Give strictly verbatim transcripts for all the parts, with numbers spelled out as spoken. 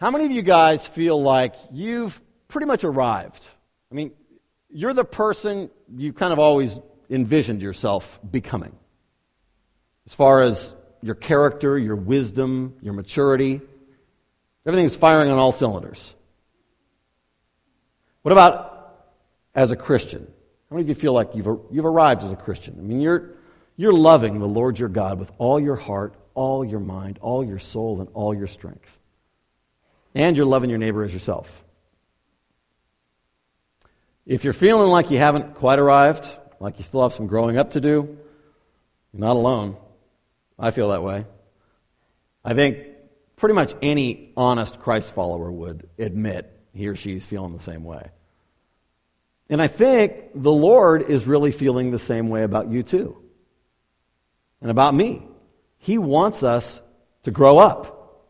How many of you guys feel like you've pretty much arrived? I mean, you're the person you kind of always envisioned yourself becoming. As far as your character, your wisdom, your maturity, everything's firing on all cylinders. What about as a Christian? How many of you feel like you've you've arrived as a Christian? I mean, you're you're loving the Lord your God with all your heart, all your mind, all your soul, and all your strength. And you're loving your neighbor as yourself. If you're feeling like you haven't quite arrived, like you still have some growing up to do, you're not alone. I feel that way. I think pretty much any honest Christ follower would admit he or she's feeling the same way. And I think the Lord is really feeling the same way about you too. And about me. He wants us to grow up.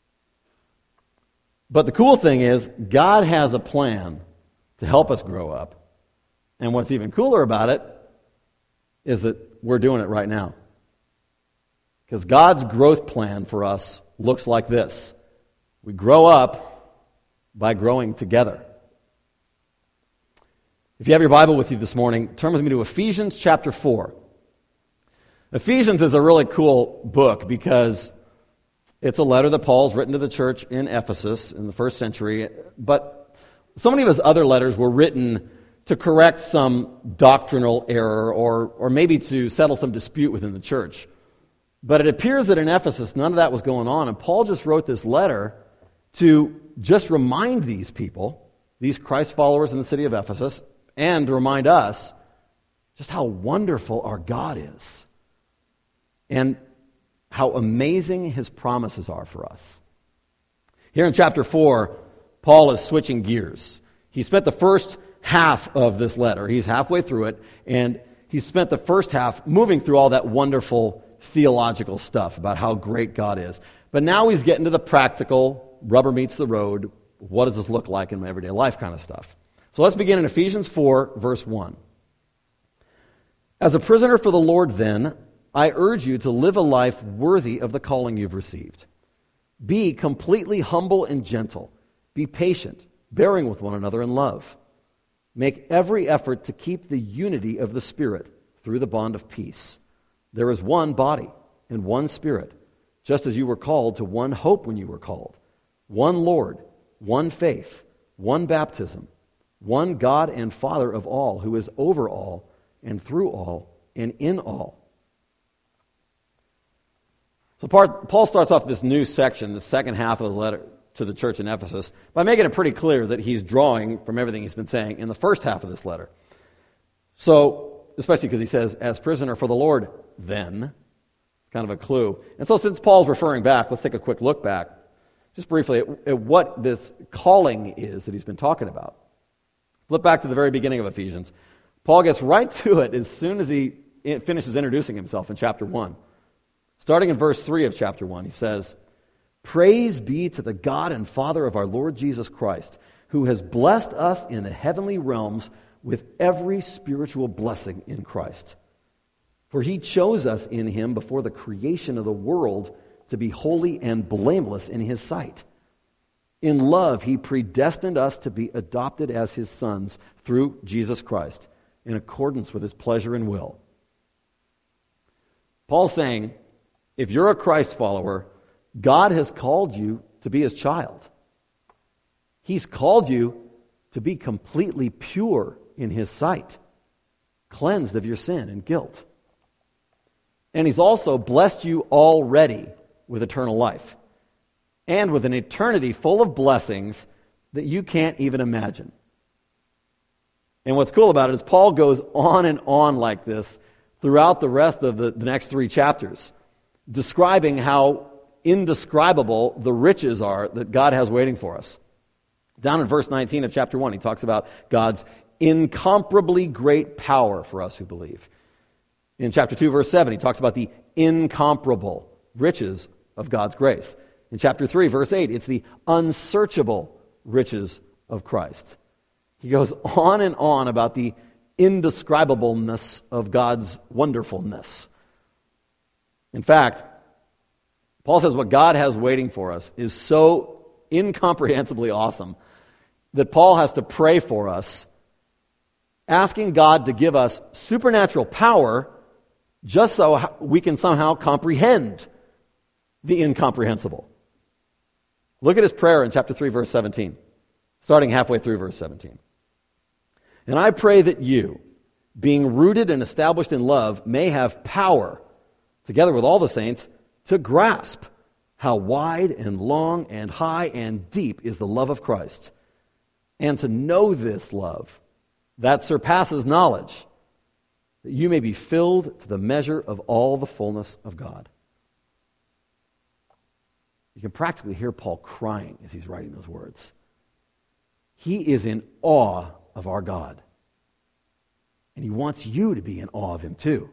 But the cool thing is, God has a plan to help us grow up. And what's even cooler about it is that we're doing it right now. Because God's growth plan for us looks like this. We grow up by growing together. If you have your Bible with you this morning, turn with me to Ephesians chapter four. Ephesians is a really cool book because it's a letter that Paul's written to the church in Ephesus in the first century, but so many of his other letters were written to correct some doctrinal error or, or maybe to settle some dispute within the church. But it appears that in Ephesus, none of that was going on, and Paul just wrote this letter to just remind these people, these Christ followers in the city of Ephesus, and to remind us just how wonderful our God is and how amazing his promises are for us. Here in chapter four, Paul is switching gears. He spent the first half of this letter, he's halfway through it, and he spent the first half moving through all that wonderful theological stuff about how great God is. But now he's getting to the practical, rubber meets the road, what does this look like in my everyday life kind of stuff. So let's begin in Ephesians four, verse one. As a prisoner for the Lord, then, I urge you to live a life worthy of the calling you've received. Be completely humble and gentle. Be patient, bearing with one another in love. Make every effort to keep the unity of the Spirit through the bond of peace. There is one body and one Spirit, just as you were called to one hope when you were called. One Lord, one faith, one baptism, one God and Father of all, who is over all and through all and in all. So part, Paul starts off this new section, the second half of the letter to the church in Ephesus, by making it pretty clear that he's drawing from everything he's been saying in the first half of this letter. So, especially because he says, as prisoner for the Lord, then. It's kind of a clue. And so since Paul's referring back, let's take a quick look back, just briefly, at, at what this calling is that he's been talking about. Flip back to the very beginning of Ephesians. Paul gets right to it as soon as he finishes introducing himself in chapter one. Starting in verse three of chapter one, he says, Praise be to the God and Father of our Lord Jesus Christ, who has blessed us in the heavenly realms with every spiritual blessing in Christ. For he chose us in him before the creation of the world to be holy and blameless in his sight. In love, he predestined us to be adopted as his sons through Jesus Christ, in accordance with his pleasure and will. Paul's saying, if you're a Christ follower, God has called you to be his child. He's called you to be completely pure in his sight, cleansed of your sin and guilt. And he's also blessed you already with eternal life, and with an eternity full of blessings that you can't even imagine. And what's cool about it is Paul goes on and on like this throughout the rest of the, the next three chapters, describing how indescribable the riches are that God has waiting for us. Down in verse nineteen of chapter one, he talks about God's incomparably great power for us who believe. In chapter two, verse seven, he talks about the incomparable riches of God's grace. In chapter three, verse eight, it's the unsearchable riches of Christ. He goes on and on about the indescribableness of God's wonderfulness. In fact, Paul says what God has waiting for us is so incomprehensibly awesome that Paul has to pray for us, asking God to give us supernatural power just so we can somehow comprehend the incomprehensible. Look at his prayer in chapter three, verse seventeen, starting halfway through verse seventeen. And I pray that you, being rooted and established in love, may have power, together with all the saints, to grasp how wide and long and high and deep is the love of Christ, and to know this love that surpasses knowledge, that you may be filled to the measure of all the fullness of God. You can practically hear Paul crying as he's writing those words. He is in awe of our God. And he wants you to be in awe of him too.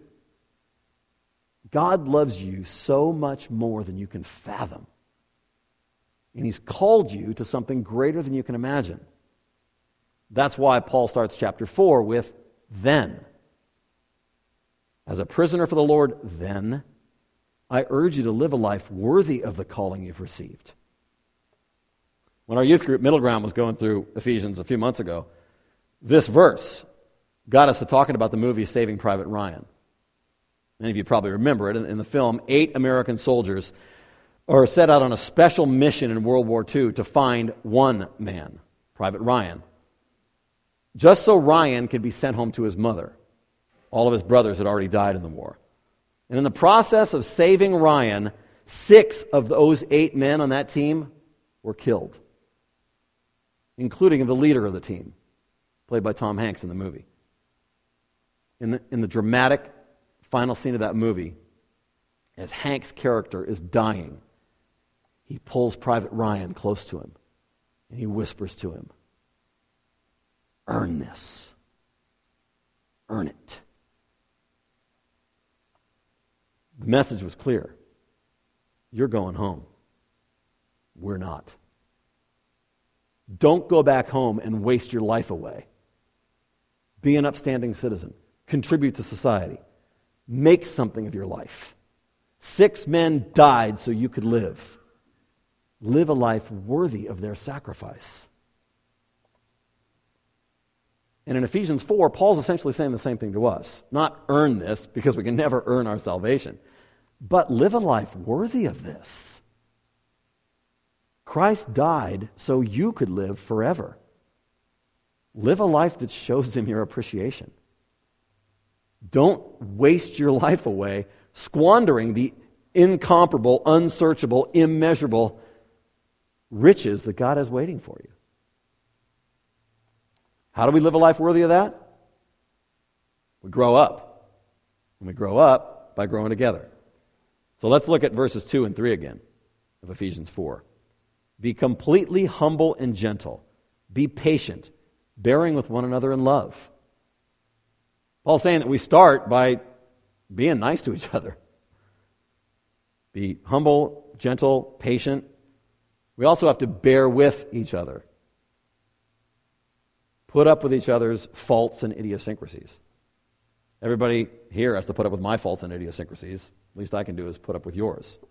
God loves you so much more than you can fathom. And he's called you to something greater than you can imagine. That's why Paul starts chapter four with, then. As a prisoner for the Lord, then, I urge you to live a life worthy of the calling you've received. When our youth group, Middle Ground, was going through Ephesians a few months ago, this verse got us to talking about the movie Saving Private Ryan. Many of you probably remember it. In, in the film, eight American soldiers are set out on a special mission in World War Two to find one man, Private Ryan, just so Ryan could be sent home to his mother. All of his brothers had already died in the war. And in the process of saving Ryan, six of those eight men on that team were killed, including the leader of the team, played by Tom Hanks in the movie. In the, in the dramatic final scene of that movie, as Hank's character is dying, he pulls Private Ryan close to him, and he whispers to him, "Earn this. Earn it." The message was clear. You're going home. We're not. Don't go back home and waste your life away. Be an upstanding citizen. Contribute to society. Make something of your life. Six men died so you could live. Live a life worthy of their sacrifice. And in Ephesians four, Paul's essentially saying the same thing to us. Not earn this, because we can never earn our salvation, but live a life worthy of this. Christ died so you could live forever. Live a life that shows him your appreciation. Don't waste your life away squandering the incomparable, unsearchable, immeasurable riches that God has waiting for you. How do we live a life worthy of that? We grow up. And we grow up by growing together. So let's look at verses two and three again of Ephesians four. Be completely humble and gentle. Be patient, bearing with one another in love. Paul's saying that we start by being nice to each other. Be humble, gentle, patient. We also have to bear with each other. Put up with each other's faults and idiosyncrasies. Everybody here has to put up with my faults and idiosyncrasies. Least I can do is put up with yours.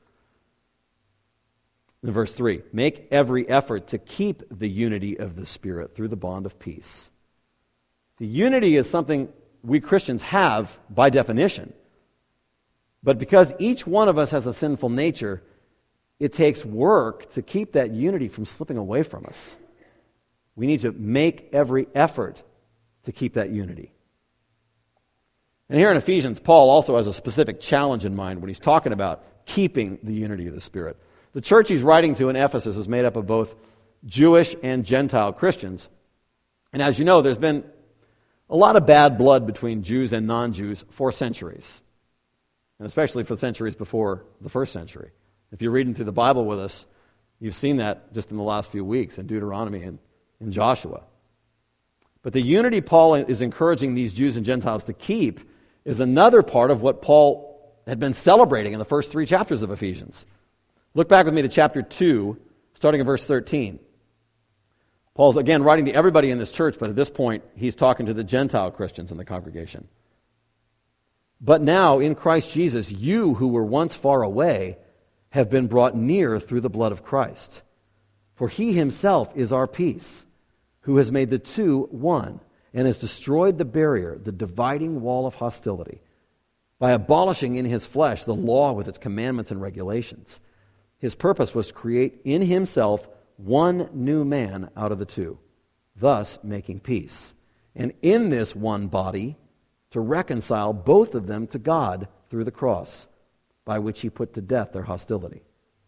In verse three, make every effort to keep the unity of the Spirit through the bond of peace. The unity is something we Christians have by definition. But because each one of us has a sinful nature, it takes work to keep that unity from slipping away from us. We need to make every effort to keep that unity. And here in Ephesians, Paul also has a specific challenge in mind when he's talking about keeping the unity of the Spirit. The church he's writing to in Ephesus is made up of both Jewish and Gentile Christians. And as you know, there's been a lot of bad blood between Jews and non-Jews for centuries, and especially for centuries before the first century. If you're reading through the Bible with us, you've seen that just in the last few weeks in Deuteronomy and in Joshua. But the unity Paul is encouraging these Jews and Gentiles to keep is another part of what Paul had been celebrating in the first three chapters of Ephesians. Look back with me to chapter two, starting in verse thirteen. Paul's again writing to everybody in this church, but at this point he's talking to the Gentile Christians in the congregation. But now in Christ Jesus, you who were once far away have been brought near through the blood of Christ. For he himself is our peace, who has made the two one, and has destroyed the barrier, the dividing wall of hostility, by abolishing in his flesh the law with its commandments and regulations. His purpose was to create in himself one new man out of the two, thus making peace, and in this one body to reconcile both of them to God through the cross, by which he put to death their hostility.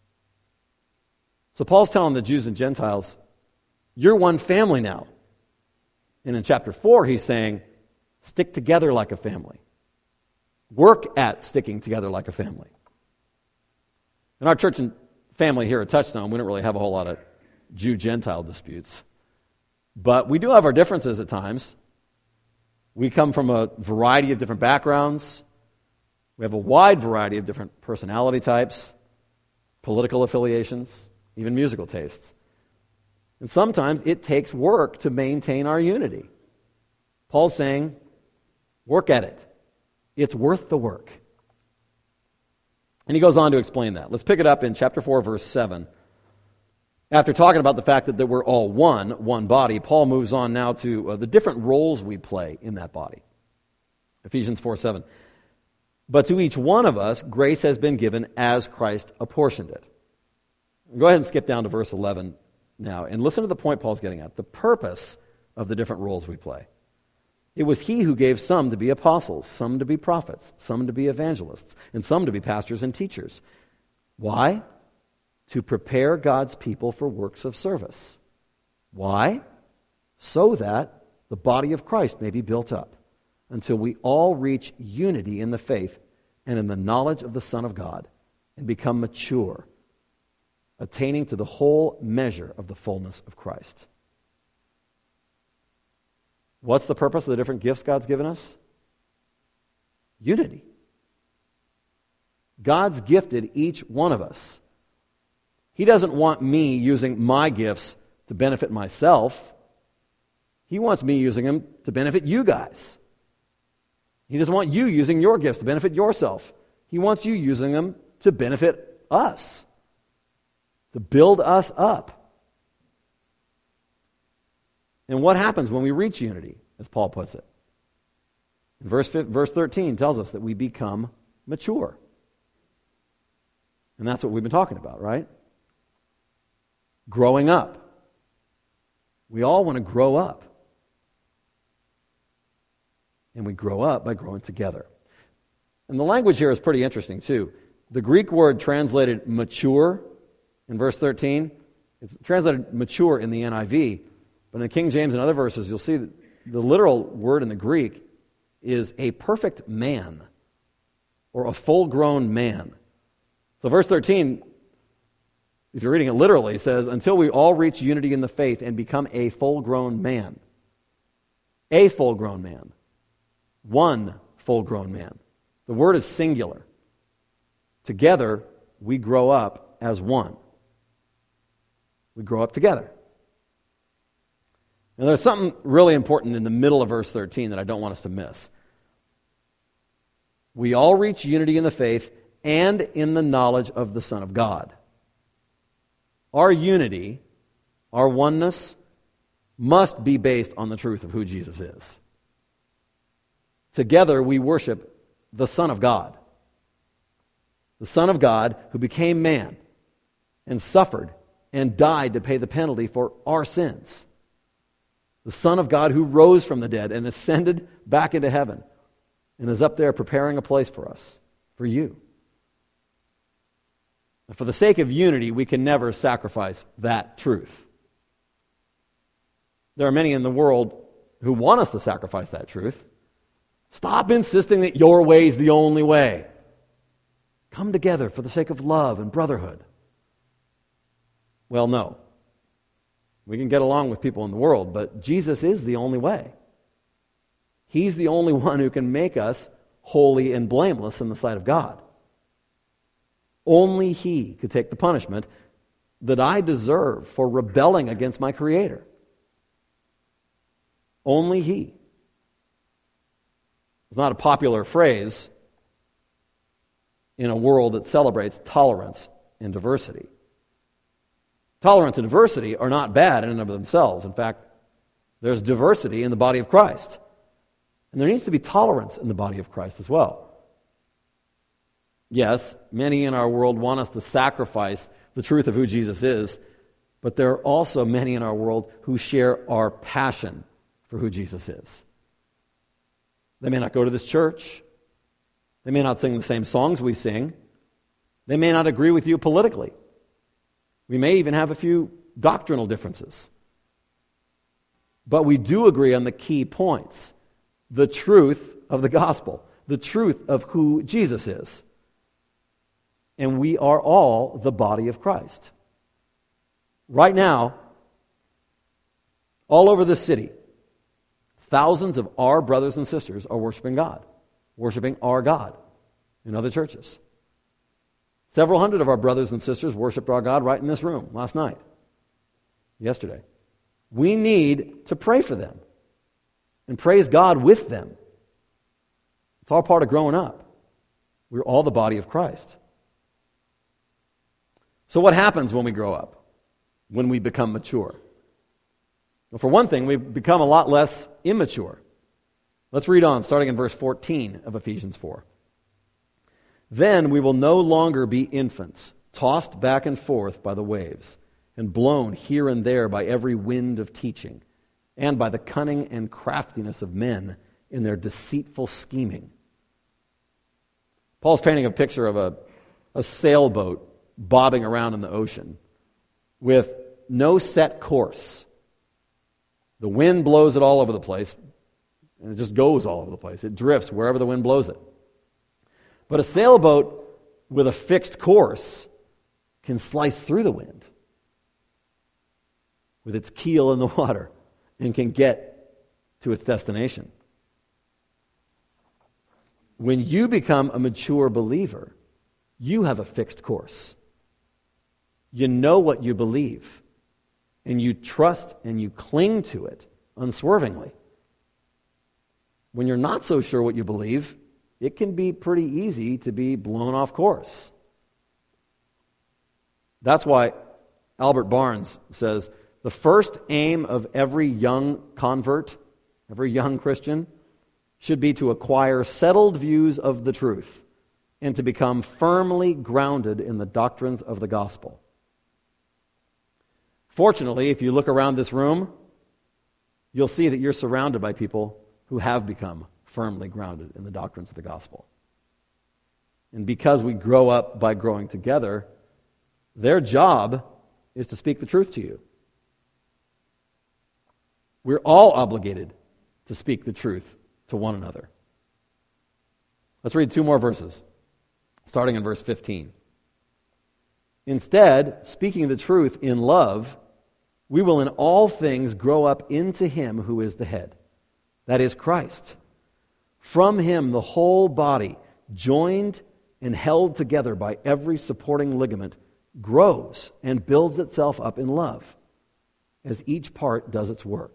So Paul's telling the Jews and Gentiles, you're one family now. And in chapter four, he's saying, stick together like a family. Work at sticking together like a family. In our church and family here at Touchstone, we don't really have a whole lot of Jew-Gentile disputes. But we do have our differences at times. We come from a variety of different backgrounds. We have a wide variety of different personality types, political affiliations, even musical tastes. And sometimes it takes work to maintain our unity. Paul's saying, work at it. It's worth the work. And he goes on to explain that. Let's pick it up in chapter four, verse seven. After talking about the fact that, that we're all one, one body, Paul moves on now to uh, the different roles we play in that body. Ephesians four seven. But to each one of us, grace has been given as Christ apportioned it. Go ahead and skip down to verse eleven now, and listen to the point Paul's getting at, the purpose of the different roles we play. It was he who gave some to be apostles, some to be prophets, some to be evangelists, and some to be pastors and teachers. Why? To prepare God's people for works of service. Why? So that the body of Christ may be built up until we all reach unity in the faith and in the knowledge of the Son of God and become mature, attaining to the whole measure of the fullness of Christ. What's the purpose of the different gifts God's given us? Unity. God's gifted each one of us. He doesn't want me using my gifts to benefit myself. He wants me using them to benefit you guys. He doesn't want you using your gifts to benefit yourself. He wants you using them to benefit us, to build us up. And what happens when we reach unity, as Paul puts it? Verse, verse thirteen tells us that we become mature. And that's what we've been talking about, right? Growing up. We all want to grow up. And we grow up by growing together. And the language here is pretty interesting, too. The Greek word translated mature in verse thirteen, it's translated mature in the N I V, but in the King James and other verses, you'll see that the literal word in the Greek is a perfect man, or a full-grown man. So verse thirteen, if you're reading it literally, says, until we all reach unity in the faith and become a full-grown man. A full-grown man. One full-grown man. The word is singular. Together, we grow up as one. We grow up together. And there's something really important in the middle of verse thirteen that I don't want us to miss. We all reach unity in the faith and in the knowledge of the Son of God. Our unity, our oneness, must be based on the truth of who Jesus is. Together we worship the Son of God. The Son of God who became man and suffered and died to pay the penalty for our sins. The Son of God who rose from the dead and ascended back into heaven and is up there preparing a place for us, for you. And for the sake of unity, we can never sacrifice that truth. There are many in the world who want us to sacrifice that truth. Stop insisting that your way is the only way. Come together for the sake of love and brotherhood. Well, no. We can get along with people in the world, but Jesus is the only way. He's the only one who can make us holy and blameless in the sight of God. Only He could take the punishment that I deserve for rebelling against my Creator. Only He. It's not a popular phrase in a world that celebrates tolerance and diversity. Tolerance and diversity are not bad in and of themselves. In fact, there's diversity in the body of Christ. And there needs to be tolerance in the body of Christ as well. Yes, many in our world want us to sacrifice the truth of who Jesus is, but there are also many in our world who share our passion for who Jesus is. They may not go to this church. They may not sing the same songs we sing. They may not agree with you politically. We may even have a few doctrinal differences. But we do agree on the key points. The truth of the gospel. The truth of who Jesus is. And we are all the body of Christ. Right now, all over this city, thousands of our brothers and sisters are worshiping God. Worshiping our God in other churches. Several hundred of our brothers and sisters worshiped our God right in this room last night, yesterday. We need to pray for them and praise God with them. It's all part of growing up. We're all the body of Christ. So what happens when we grow up? When we become mature? Well, for one thing, we become a lot less immature. Let's read on, starting in verse fourteen of Ephesians four. Then we will no longer be infants, tossed back and forth by the waves, and blown here and there by every wind of teaching, and by the cunning and craftiness of men in their deceitful scheming. Paul's painting a picture of a, a sailboat bobbing around in the ocean with no set course. The wind blows it all over the place, and it just goes all over the place. It drifts wherever the wind blows it. But a sailboat with a fixed course can slice through the wind with its keel in the water and can get to its destination. When you become a mature believer, you have a fixed course. You know what you believe, and you trust and you cling to it unswervingly. When you're not so sure what you believe, it can be pretty easy to be blown off course. That's why Albert Barnes says, the first aim of every young convert, every young Christian, should be to acquire settled views of the truth and to become firmly grounded in the doctrines of the gospel. Fortunately, if you look around this room, you'll see that you're surrounded by people who have become firmly grounded in the doctrines of the gospel. And because we grow up by growing together, their job is to speak the truth to you. We're all obligated to speak the truth to one another. Let's read two more verses, starting in verse fifteen. Instead, speaking the truth in love, we will in all things grow up into Him who is the head, that is Christ. From Him the whole body, joined and held together by every supporting ligament, grows and builds itself up in love, as each part does its work.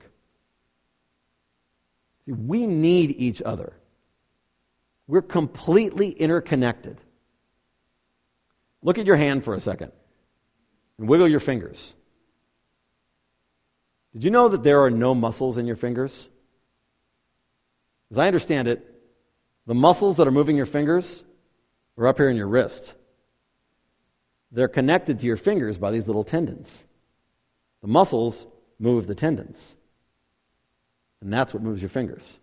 See, we need each other. We're completely interconnected. Look at your hand for a second and wiggle your fingers. Did you know that there are no muscles in your fingers? As I understand it, the muscles that are moving your fingers are up here in your wrist. They're connected to your fingers by these little tendons. The muscles move the tendons. And that's what moves your fingers.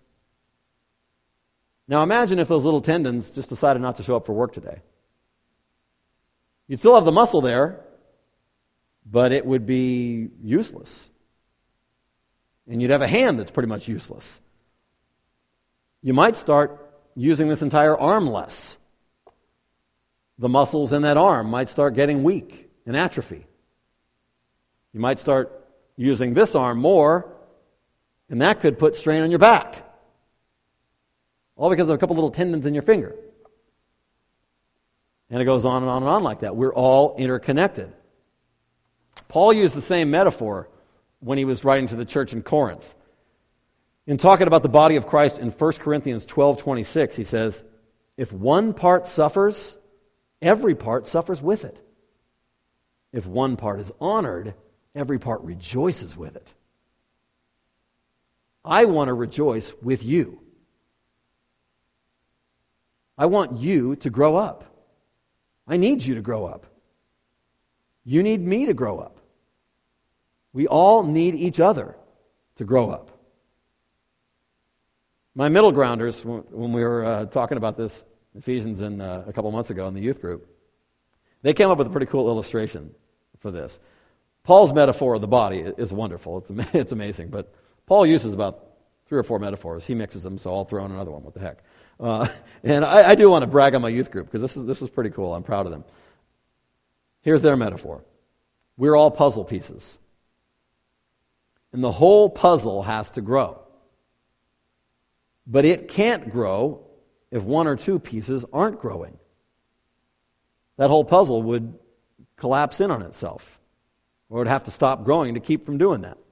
Now imagine if those little tendons just decided not to show up for work today. You'd still have the muscle there, but it would be useless. And you'd have a hand that's pretty much useless. You might start using this entire arm less. The muscles in that arm might start getting weak and atrophy. You might start using this arm more, and that could put strain on your back. All because of a couple little tendons in your finger. And it goes on and on and on like that. We're all interconnected. Paul used the same metaphor when he was writing to the church in Corinth. In talking about the body of Christ in First Corinthians twelve twenty-six, he says, if one part suffers, every part suffers with it. if one part is honored, every part rejoices with it. I want to rejoice with you. I want you to grow up. I need you to grow up. You need me to grow up. We all need each other to grow up. My middle grounders, when we were uh, talking about this, Ephesians, in, uh, a couple months ago in the youth group, they came up with a pretty cool illustration for this. Paul's metaphor of the body is wonderful. It's, it's amazing. But Paul uses about three or four metaphors. He mixes them, so I'll throw in another one. What the heck? Uh, and I, I do want to brag on my youth group because this is, this is pretty cool. I'm proud of them. Here's their metaphor. We're all puzzle pieces. And the whole puzzle has to grow. But it can't grow if one or two pieces aren't growing. That whole puzzle would collapse in on itself, or it would have to stop growing to keep from doing that.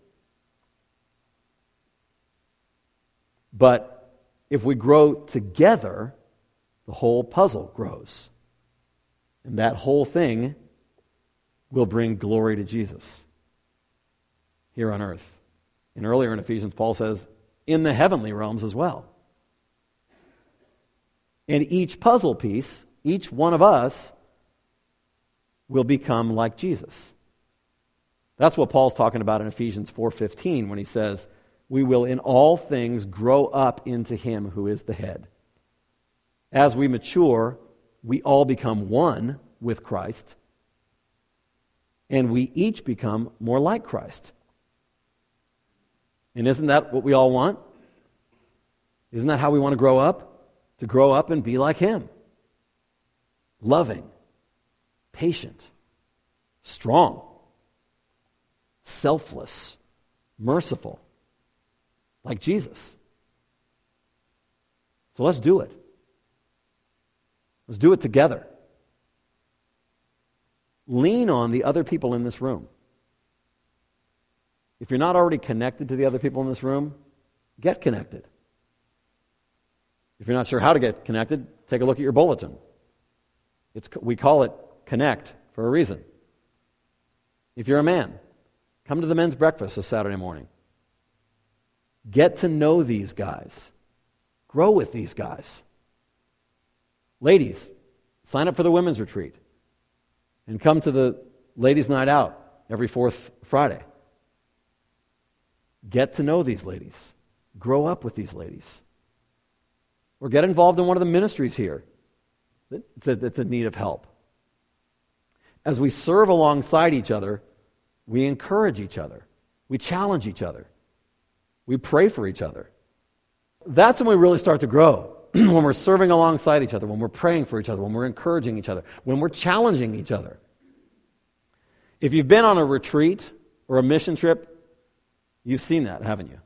But if we grow together, the whole puzzle grows. And that whole thing will bring glory to Jesus here on earth. And earlier in Ephesians, Paul says, in the heavenly realms as well. And each puzzle piece, each one of us, will become like Jesus. That's what Paul's talking about in Ephesians four fifteen when he says, we will in all things grow up into him who is the head. As we mature, we all become one with Christ, and we each become more like Christ. And isn't that what we all want? Isn't that how we want to grow up? To grow up and be like him. Loving, patient, strong, selfless, merciful, like Jesus. So let's do it. Let's do it together. Lean on the other people in this room. If you're not already connected to the other people in this room, get connected. If you're not sure how to get connected, take a look at your bulletin. It's, we call it Connect for a reason. If you're a man, come to the men's breakfast this Saturday morning. Get to know these guys. Grow with these guys. Ladies, sign up for the women's retreat and come to the ladies' night out every fourth Friday. Get to know these ladies. Grow up with these ladies. Or get involved in one of the ministries here that's in need of help. As we serve alongside each other, we encourage each other. We challenge each other. We pray for each other. That's when we really start to grow. When we're serving alongside each other, when we're praying for each other, when we're encouraging each other, when we're challenging each other. If you've been on a retreat or a mission trip, you've seen that, haven't you?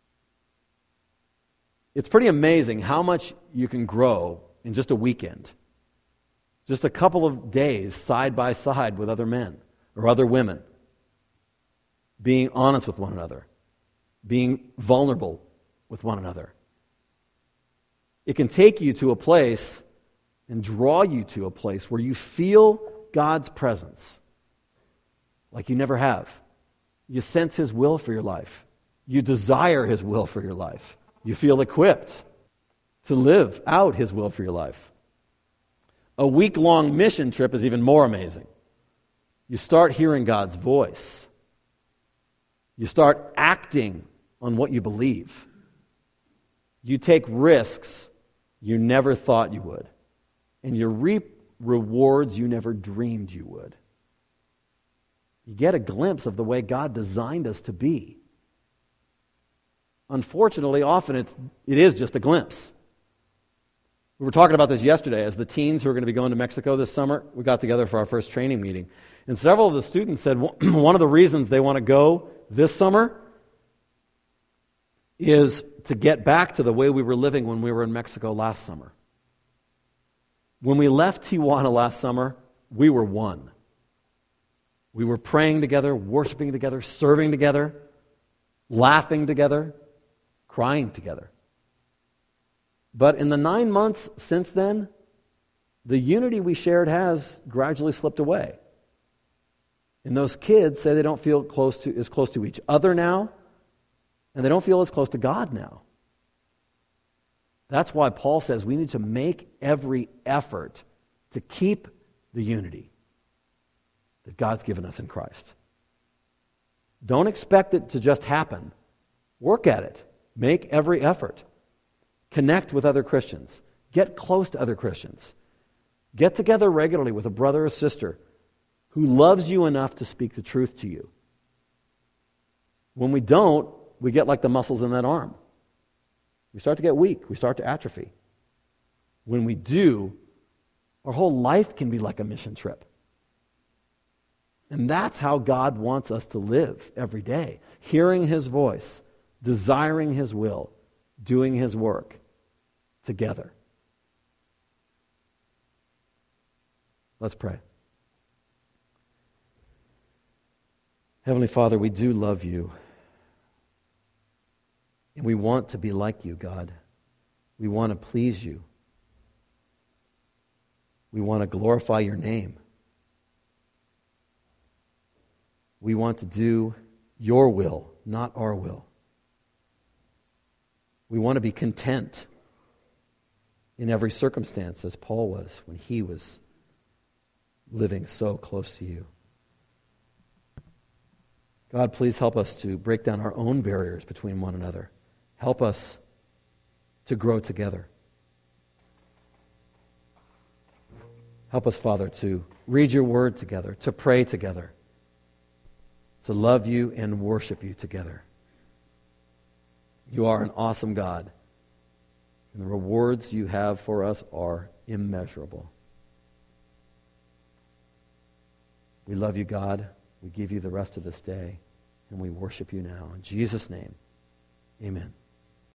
It's pretty amazing how much you can grow in just a weekend. Just a couple of days side by side with other men or other women. Being honest with one another. Being vulnerable with one another. It can take you to a place and draw you to a place where you feel God's presence like you never have. You sense His will for your life. You desire His will for your life. You feel equipped to live out His will for your life. A week-long mission trip is even more amazing. You start hearing God's voice. You start acting on what you believe. You take risks you never thought you would. And you reap rewards you never dreamed you would. You get a glimpse of the way God designed us to be. Unfortunately, often it's, it is just a glimpse. We were talking about this yesterday as the teens who are going to be going to Mexico this summer, we got together for our first training meeting. And several of the students said one of the reasons they want to go this summer is to get back to the way we were living when we were in Mexico last summer. When we left Tijuana last summer, we were one. We were praying together, worshiping together, serving together, laughing together, crying together. But in the nine months since then, the unity we shared has gradually slipped away. And those kids say they don't feel close to as close to each other now, and they don't feel as close to God now. That's why Paul says we need to make every effort to keep the unity that God's given us in Christ. Don't expect it to just happen. Work at it. Make every effort. Connect with other Christians. Get close to other Christians. Get together regularly with a brother or sister who loves you enough to speak the truth to you. When we don't, we get like the muscles in that arm. We start to get weak. We start to atrophy. When we do, our whole life can be like a mission trip. And that's how God wants us to live every day. Hearing His voice, desiring His will, doing His work together. Let's pray. Heavenly Father, we do love you. And we want to be like you, God. We want to please you. We want to glorify your name. We want to do your will, not our will. We want to be content in every circumstance, as Paul was when he was living so close to you. God, please help us to break down our own barriers between one another. Help us to grow together. Help us, Father, to read your word together, to pray together, to love you and worship you together. You are an awesome God, and the rewards you have for us are immeasurable. We love you, God. We give you the rest of this day, and we worship you now. In Jesus' name, amen.